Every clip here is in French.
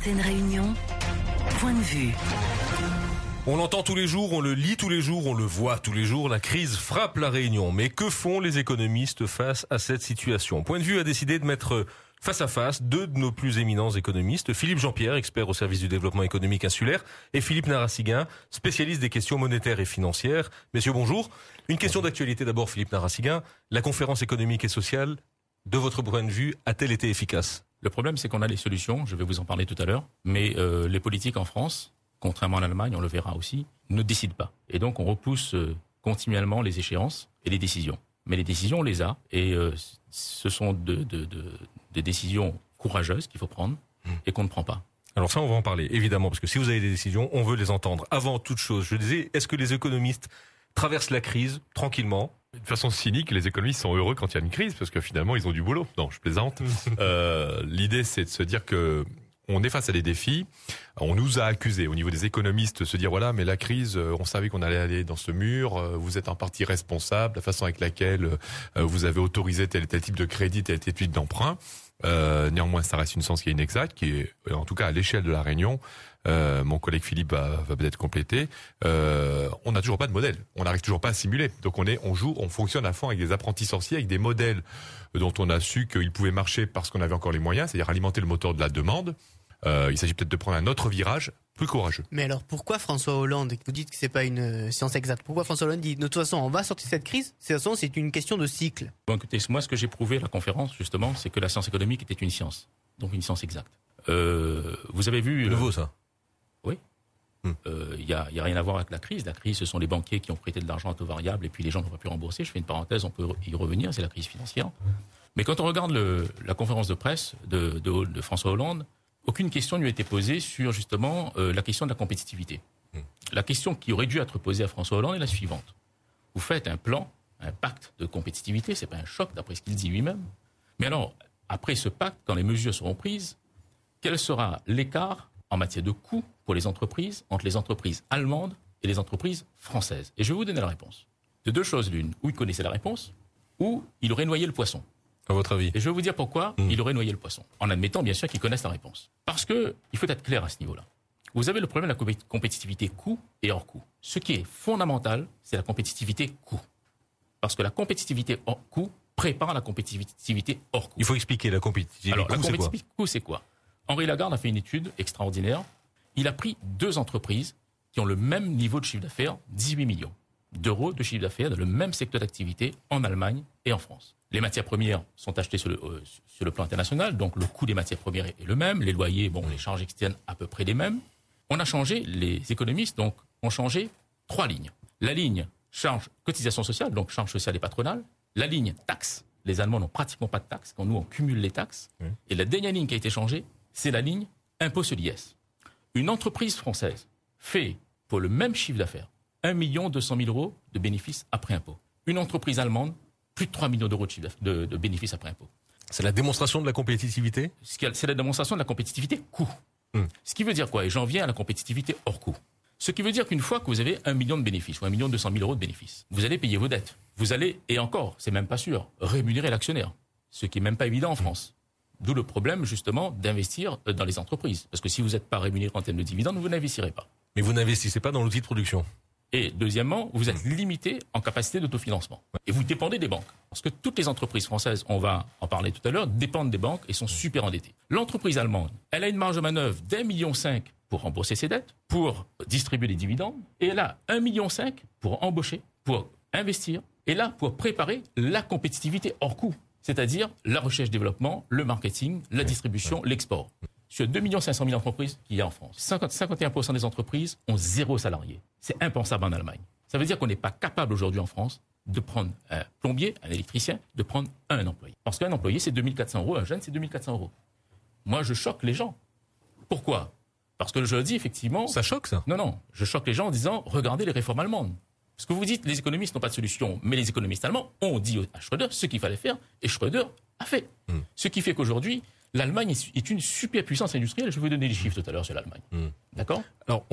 RTN Réunion, point de vue. On l'entend tous les jours, on le lit tous les jours, on le voit tous les jours, la crise frappe la Réunion. Mais que font les économistes face à cette situation ? Point de vue a décidé de mettre face à face deux de nos plus éminents économistes, Philippe Jean-Pierre, expert au service du développement économique insulaire, et Philippe Narassiguin, spécialiste des questions monétaires et financières. Messieurs, bonjour. Une question d'actualité d'abord, Philippe Narassiguin. La conférence économique et sociale, de votre point de vue, a-t-elle été efficace ? Le problème, c'est qu'on a les solutions, je vais vous en parler tout à l'heure, mais les politiques en France, contrairement à l'Allemagne, on le verra aussi, ne décident pas. Et donc, on repousse continuellement les échéances et les décisions. Mais les décisions, on les a, et ce sont des décisions courageuses qu'il faut prendre et qu'on ne prend pas. Alors ça, on va en parler, évidemment, parce que si vous avez des décisions, on veut les entendre. Avant toute chose, je disais, est-ce que les économistes traversent la crise tranquillement ? De façon cynique, les économistes sont heureux quand il y a une crise, parce que finalement, ils ont du boulot. Non, je plaisante. L'idée, c'est de se dire que on est face à des défis. On nous a accusés au niveau des économistes de se dire voilà, mais la crise, on savait qu'on allait aller dans ce mur. Vous êtes en partie responsable, la façon avec laquelle vous avez autorisé tel et tel type de crédit, tel et tel type d'emprunt. Néanmoins, ça reste une science qui est inexacte, qui est en tout cas à l'échelle de la Réunion. Mon collègue Philippe va peut-être compléter. On n'a toujours pas de modèle. On n'arrive toujours pas à simuler. Donc on fonctionne à fond avec des apprentis sorciers, avec des modèles dont on a su qu'ils pouvaient marcher parce qu'on avait encore les moyens, c'est-à-dire alimenter le moteur de la demande. Il s'agit peut-être de prendre un autre virage plus courageux. Mais alors pourquoi François Hollande, vous dites que c'est pas une science exacte, pourquoi François Hollande dit de toute façon on va sortir de cette crise, de toute façon c'est une question de cycle? Bon, écoutez, moi ce que j'ai prouvé à la conférence justement, c'est que la science économique était une science, donc une science exacte. Vous avez vu nouveau ça? Oui. Il y a rien à voir avec la crise. La crise, ce sont les banquiers qui ont prêté de l'argent à taux variable et puis les gens n'ont pas pu rembourser. Je fais une parenthèse, on peut y revenir, c'est la crise financière. Mais quand on regarde la conférence de presse de François Hollande, aucune question ne lui a été posée sur justement la question de la compétitivité. La question qui aurait dû être posée à François Hollande est la suivante. Vous faites un plan, un pacte de compétitivité, c'est pas un choc d'après ce qu'il dit lui-même. Mais alors, après ce pacte, quand les mesures seront prises, quel sera l'écart en matière de coûts pour les entreprises entre les entreprises allemandes et les entreprises françaises? Et je vais vous donner la réponse. De deux choses l'une, ou il connaissait la réponse, ou il aurait noyé le poisson. À votre avis? Et je vais vous dire pourquoi il aurait noyé le poisson. En admettant bien sûr qu'il connaisse la réponse. Parce que il faut être clair à ce niveau-là. Vous avez le problème de la compétitivité coût et hors coût. Ce qui est fondamental, c'est la compétitivité coût. Parce que la compétitivité hors coût prépare la compétitivité hors coût. Il faut expliquer la compétitivité. Alors, la compétitivité coût, c'est quoi? Henri Lagarde a fait une étude extraordinaire. Il a pris deux entreprises qui ont le même niveau de chiffre d'affaires, 18 millions d'euros de chiffre d'affaires dans le même secteur d'activité en Allemagne et en France. Les matières premières sont achetées sur le plan international, donc le coût des matières premières est le même, les loyers, les charges externes à peu près les mêmes. On a changé, les économistes donc ont changé 3 lignes. La ligne charge cotisation sociale, donc charge sociale et patronale. La ligne taxe, les Allemands n'ont pratiquement pas de taxes, quand nous on cumule les taxes. Et la dernière ligne qui a été changée, c'est la ligne impôt sur l'IS. Une entreprise française fait pour le même chiffre d'affaires 1 200 000 euros de bénéfices après impôt. Une entreprise allemande, plus de 3 millions d'euros de bénéfices après impôt. C'est la démonstration de la compétitivité? C'est la démonstration de la compétitivité coût. Ce qui veut dire quoi? Et j'en viens à la compétitivité hors coût. Ce qui veut dire qu'une fois que vous avez 1 million de bénéfices ou 1 200 000 euros de bénéfices, vous allez payer vos dettes. Vous allez, et encore, c'est même pas sûr, rémunérer l'actionnaire. Ce qui est même pas évident en France. D'où le problème, justement, d'investir dans les entreprises. Parce que si vous n'êtes pas rémunéré en termes de dividendes, vous n'investirez pas. Mais vous n'investissez pas dans l'outil de production. Et deuxièmement, vous êtes limité en capacité d'autofinancement. Et vous dépendez des banques. Parce que toutes les entreprises françaises, on va en parler tout à l'heure, dépendent des banques et sont super endettées. L'entreprise allemande, elle a une marge de manœuvre d'1,5 million pour rembourser ses dettes, pour distribuer les dividendes, et elle a 1,5 million pour embaucher, pour investir, et là, pour préparer la compétitivité hors coût. C'est-à-dire la recherche-développement, le marketing, la distribution, l'export. Sur 2 500 000 entreprises qu'il y a en France, 51% des entreprises ont 0 salarié. C'est impensable en Allemagne. Ça veut dire qu'on n'est pas capable aujourd'hui en France de prendre un plombier, un électricien, de prendre un employé. Parce qu'un employé, c'est 2 400 euros, un jeune, c'est 2 400 euros. Moi, je choque les gens. Pourquoi? Parce que je le dis effectivement... Ça choque, ça? Non, je choque les gens en disant, regardez les réformes allemandes. Parce que vous dites, les économistes n'ont pas de solution, mais les économistes allemands ont dit à Schröder ce qu'il fallait faire, et Schröder a fait. Ce qui fait qu'aujourd'hui, l'Allemagne est une super puissance industrielle. Je vais vous donner les chiffres tout à l'heure sur l'Allemagne. D'accord? Donc,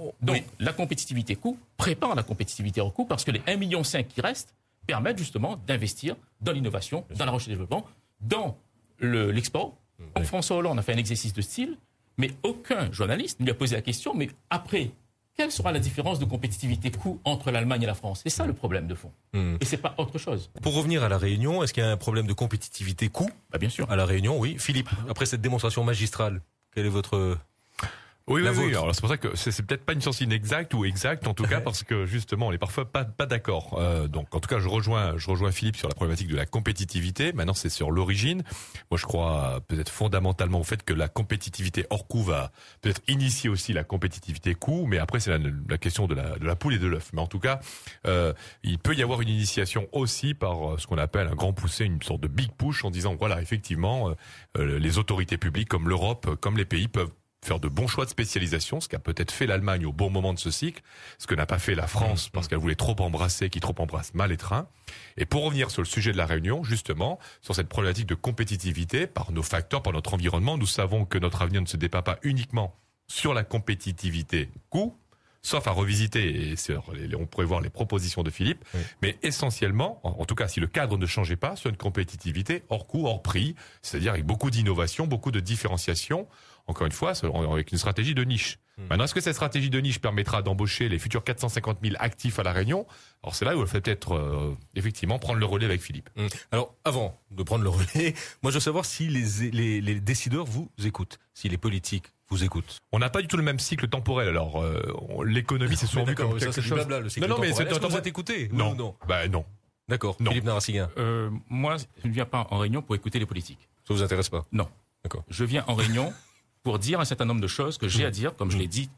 la compétitivité coût prépare la compétitivité hors coût parce que les 1,5 million qui restent permettent justement d'investir dans l'innovation, dans la recherche et développement, dans l'export. François Hollande a fait un exercice de style. Mais aucun journaliste ne lui a posé la question, mais après, quelle sera la différence de compétitivité coût entre l'Allemagne et la France? C'est ça le problème de fond. Et c'est pas autre chose. Pour revenir à La Réunion, est-ce qu'il y a un problème de compétitivité coût Bien sûr. à La Réunion? Oui. Philippe, après cette démonstration magistrale, quel est votre... Oui. vôtre. Alors c'est pour ça que c'est peut-être pas une science inexacte ou exacte en tout cas parce que justement on est parfois pas d'accord. Donc en tout cas je rejoins Philippe sur la problématique de la compétitivité. Maintenant c'est sur l'origine. Moi je crois peut-être fondamentalement au fait que la compétitivité hors coût va peut-être initier aussi la compétitivité coût, mais après c'est la question de la poule et de l'œuf. Mais en tout cas il peut y avoir une initiation aussi par ce qu'on appelle un grand poussé, une sorte de big push en disant voilà effectivement les autorités publiques comme l'Europe, comme les pays peuvent faire de bons choix de spécialisation, ce qu'a peut-être fait l'Allemagne au bon moment de ce cycle, ce que n'a pas fait la France parce qu'elle voulait trop embrasser, qui trop embrasse mal les trains. Et pour revenir sur le sujet de la Réunion, justement, sur cette problématique de compétitivité, par nos facteurs, par notre environnement, nous savons que notre avenir ne se débat pas uniquement sur la compétitivité coût, sauf à revisiter, et on pourrait voir les propositions de Philippe, mais essentiellement, en tout cas si le cadre ne changeait pas, sur une compétitivité hors coût, hors prix, c'est-à-dire avec beaucoup d'innovation, beaucoup de différenciation, encore une fois, avec une stratégie de niche. Maintenant, est-ce que cette stratégie de niche permettra d'embaucher les futurs 450 000 actifs à La Réunion? Alors c'est là où il faut peut-être effectivement prendre le relais avec Philippe. Alors, avant de prendre le relais, moi je veux savoir si les décideurs vous écoutent, si les politiques vous écoutent. On n'a pas du tout le même cycle temporel. Alors, l'économie, c'est souvent vu comme quelque chose... Blabla, le cycle temporel. Est-ce que vous êtes écouté? Non. Non. Non. D'accord. Non. Philippe Narassiguin. Moi, je ne viens pas en réunion pour écouter les politiques. Ça vous intéresse pas? Non. D'accord. Je viens en réunion pour dire un certain nombre de choses que j'ai à dire, comme je l'ai dit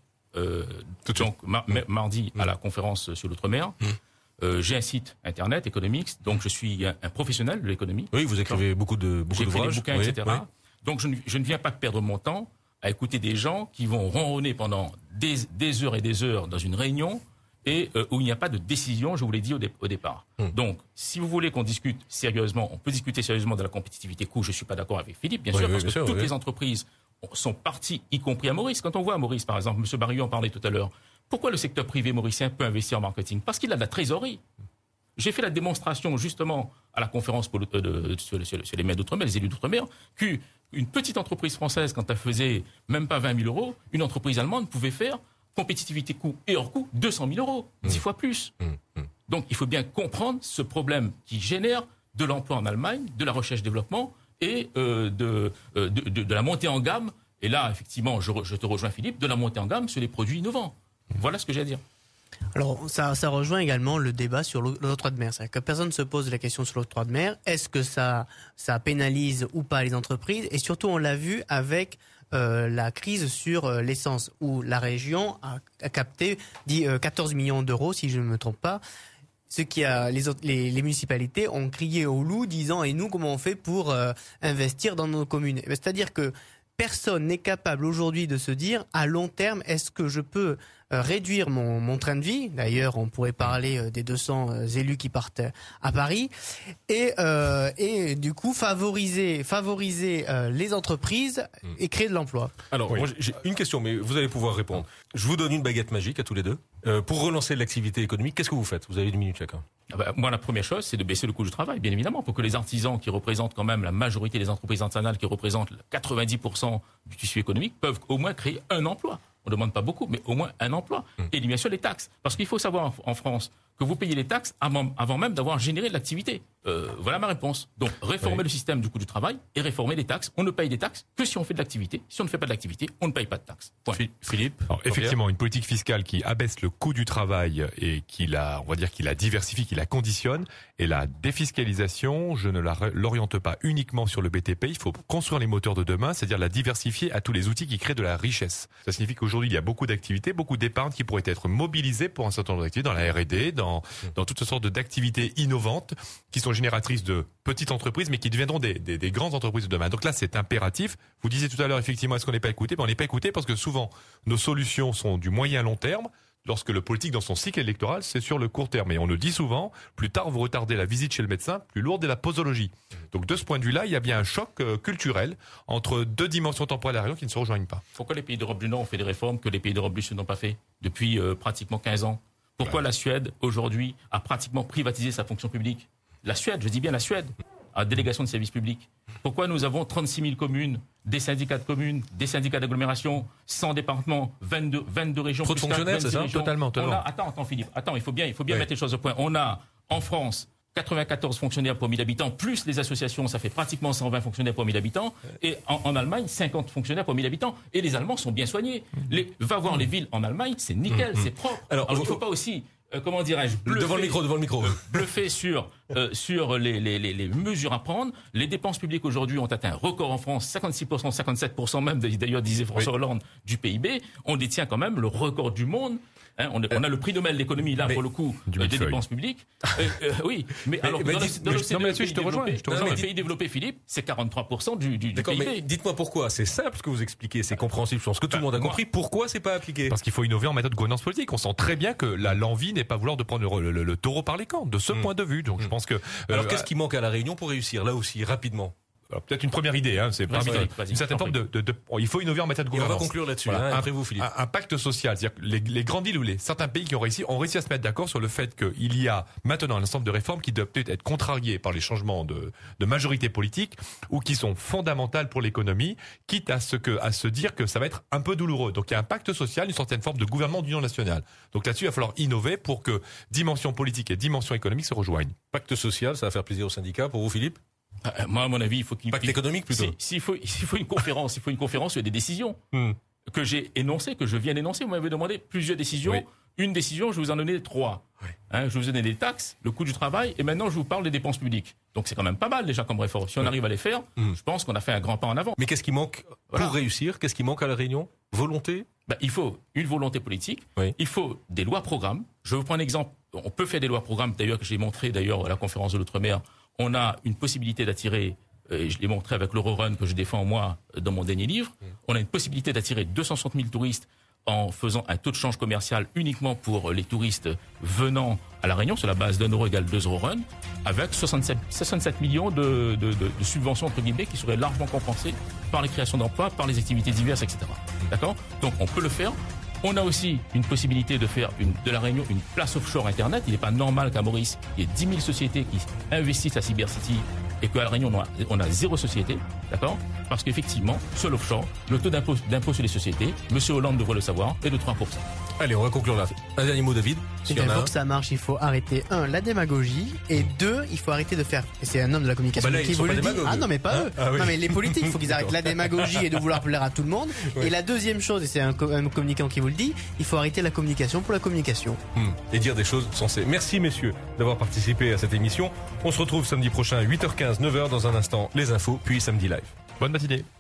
mardi à la conférence sur l'outre-mer. J'ai un site internet économique, donc je suis un professionnel de l'économie. Oui, vous écrivez beaucoup d'ouvrages. J'écris des bouquins, oui, etc. Oui. Donc je ne viens pas perdre mon temps à écouter des gens qui vont ronronner pendant des heures et des heures dans une réunion et où il n'y a pas de décision, je vous l'ai dit au départ. Donc, si vous voulez qu'on discute sérieusement, on peut discuter sérieusement de la compétitivité coût. Je suis pas d'accord avec Philippe, bien sûr, parce que toutes les entreprises sont parties, y compris à Maurice. Quand on voit à Maurice, par exemple, M. Barillon en parlait tout à l'heure, pourquoi le secteur privé mauricien peut investir en marketing? Parce qu'il a de la trésorerie. J'ai fait la démonstration justement à la conférence sur les maires d'outre-mer, les élus d'outre-mer, qu'une petite entreprise française, quand elle faisait même pas 20 000 euros, une entreprise allemande pouvait faire compétitivité coût et hors coût 200 000 euros, 10 fois plus. Donc il faut bien comprendre ce problème qui génère de l'emploi en Allemagne, de la recherche-développement et de la montée en gamme. Et là, effectivement, je te rejoins Philippe, de la montée en gamme sur les produits innovants. Voilà ce que j'ai à dire. Alors, ça rejoint également le débat sur l'octroi de mer. C'est-à-dire que personne ne se pose la question sur l'octroi de mer. Est-ce que ça pénalise ou pas les entreprises? Et surtout, on l'a vu avec la crise sur l'essence, où la région a capté 14 millions d'euros, si je ne me trompe pas. Ce qui les municipalités ont crié au loup, disant « Et nous, comment on fait pour investir dans nos communes ?» C'est-à-dire que personne n'est capable aujourd'hui de se dire à long terme, est-ce que je peux réduire mon train de vie? D'ailleurs, on pourrait parler des 200 élus qui partent à Paris et du coup favoriser les entreprises et créer de l'emploi. Alors, moi, j'ai une question, mais vous allez pouvoir répondre. Je vous donne une baguette magique à tous les deux. Pour relancer l'activité économique, qu'est-ce que vous faites? Vous avez 1 minute chacun. Moi, la première chose, c'est de baisser le coût du travail, bien évidemment, pour que les artisans qui représentent quand même la majorité des entreprises artisanales, qui représentent 90% du tissu économique, peuvent au moins créer un emploi. On ne demande pas beaucoup, mais au moins un emploi. Et bien sûr, les taxes. Parce qu'il faut savoir en France que vous payez les taxes avant même d'avoir généré de l'activité. Voilà ma réponse. Donc, réformer le système du coût du travail et réformer les taxes. On ne paye des taxes que si on fait de l'activité. Si on ne fait pas de l'activité, on ne paye pas de taxes. Point. Philippe? Alors, effectivement, une politique fiscale qui abaisse le coût du travail et qui la diversifie, qui la conditionne. Et la défiscalisation, je ne l'oriente pas uniquement sur le BTP. Il faut construire les moteurs de demain, c'est-à-dire la diversifier à tous les outils qui créent de la richesse. Ça signifie qu'aujourd'hui, il y a beaucoup d'activités, beaucoup d'épargne qui pourraient être mobilisées pour un certain nombre d'activités dans la R&D, dans toutes sortes d'activités innovantes qui sont génératrices de petites entreprises, mais qui deviendront des grandes entreprises de demain. Donc là, c'est impératif. Vous disiez tout à l'heure, effectivement, est-ce qu'on n'est pas écouté? On n'est pas écouté parce que souvent, nos solutions sont du moyen à long terme, lorsque le politique, dans son cycle électoral, c'est sur le court terme. Et on le dit souvent, plus tard vous retardez la visite chez le médecin, plus lourde est la posologie. Donc de ce point de vue-là, il y a bien un choc culturel entre deux dimensions temporelles à la région qui ne se rejoignent pas. Pourquoi les pays d'Europe du Nord ont fait des réformes que les pays d'Europe du Sud n'ont pas fait depuis pratiquement 15 ans? Pourquoi la Suède, aujourd'hui, a pratiquement privatisé sa fonction publique? La Suède, je dis bien la Suède, à délégation de services publics? Pourquoi nous avons 36 000 communes, des syndicats de communes, des syndicats d'agglomération, 100 départements, 22 régions. Trop de fonctionnaires, c'est ça? Totalement. Attends, Philippe. Attends, il faut bien mettre les choses au point. On a, en France, 94 fonctionnaires pour 1000 habitants, plus les associations, ça fait pratiquement 120 fonctionnaires pour 1000 habitants. Et en Allemagne, 50 fonctionnaires pour 1000 habitants. Et les Allemands sont bien soignés. Va voir les villes en Allemagne, c'est nickel, c'est propre. Alors il ne faut pas aussi, comment dirais-je, devant le micro. Bluffer sur les mesures à prendre. Les dépenses publiques aujourd'hui ont atteint un record en France, 56%, 57% même, d'ailleurs disait François Hollande, du PIB. On détient quand même le record du monde. Hein, on a le prix Nobel d'économie, là, pour le coup, des dépenses publiques. Oui, mais alors, dans les pays développés, Philippe, c'est 43% du D'accord, PIB. mais dites-moi pourquoi. C'est simple ce que vous expliquez, c'est compréhensible. Je pense que tout le monde a compris. Pourquoi c'est pas appliqué? Parce qu'il faut innover en matière de gouvernance politique. On sent très bien que l'envie n'est pas vouloir de prendre le taureau par les cornes, de ce point de vue. Donc je pense que... Alors qu'est-ce qui manque à La Réunion pour réussir, là aussi, rapidement? Alors, peut-être une première idée, hein, c'est une certaine forme il faut innover en matière de gouvernance. Et on va conclure là-dessus, voilà. Après vous, Philippe. Un pacte social, c'est-à-dire que les grandes villes ou certains pays qui ont réussi à se mettre d'accord sur le fait qu'il y a maintenant un ensemble de réformes qui doivent peut-être être contrariées par les changements de majorité politique ou qui sont fondamentales pour l'économie, quitte à se dire que ça va être un peu douloureux. Donc il y a un pacte social, une certaine forme de gouvernement d'union nationale. Donc là-dessus, il va falloir innover pour que dimension politique et dimension économique se rejoignent. Pacte social, ça va faire plaisir aux syndicats. Pour vous, Philippe? Moi, à mon avis, il faut qu'il... Pacte économique, plutôt. S'il faut une conférence, il y a des décisions que j'ai énoncées, que je viens d'énoncer. Vous m'avez demandé plusieurs décisions. Oui. Une décision, je vous en donnais 3. Oui. Je vous ai donné des taxes, le coût du travail, et maintenant je vous parle des dépenses publiques. Donc c'est quand même pas mal déjà comme réforme. Si on arrive à les faire, je pense qu'on a fait un grand pas en avant. Mais qu'est-ce qui manque pour réussir? Qu'est-ce qui manque à La Réunion? Volonté? Il faut une volonté politique. Oui. Il faut des lois-programmes. Je vous prends un exemple. On peut faire des lois-programmes, d'ailleurs, que j'ai montré à la conférence de l'Outre-mer. On a une possibilité d'attirer, je l'ai montré avec l'Eurorun que je défends moi dans mon dernier livre, on a une possibilité d'attirer 260 000 touristes en faisant un taux de change commercial uniquement pour les touristes venant à La Réunion, sur la base d'€1 égale 2 Eurorun, avec 67 millions de subventions, entre guillemets, qui seraient largement compensées par les créations d'emplois, par les activités diverses, etc. D'accord? Donc on peut le faire. On a aussi une possibilité de faire de La Réunion une place offshore Internet. Il n'est pas normal qu'à Maurice, il y ait 10 000 sociétés qui investissent à Cybercity et qu'à La Réunion, on a 0 société. D'accord? Parce qu'effectivement, sur l'offshore, le taux d'impôt sur les sociétés, M. Hollande devrait le savoir, est de 3%. Allez, on va conclure là. Un dernier mot, David. Pour que ça marche, il faut arrêter, la démagogie, et 2, il faut arrêter de faire, et c'est un homme de la communication qui vous le dit. Ah non, mais pas eux. Oui. Non, mais les politiques, il faut qu'ils arrêtent la démagogie et de vouloir plaire à tout le monde. Oui. Et la deuxième chose, et c'est un communicant qui vous le dit, il faut arrêter la communication pour la communication. Et dire des choses sensées. Merci, messieurs, d'avoir participé à cette émission. On se retrouve samedi prochain à 8h15, 9h, dans un instant, les infos, puis samedi live. Bonne matinée.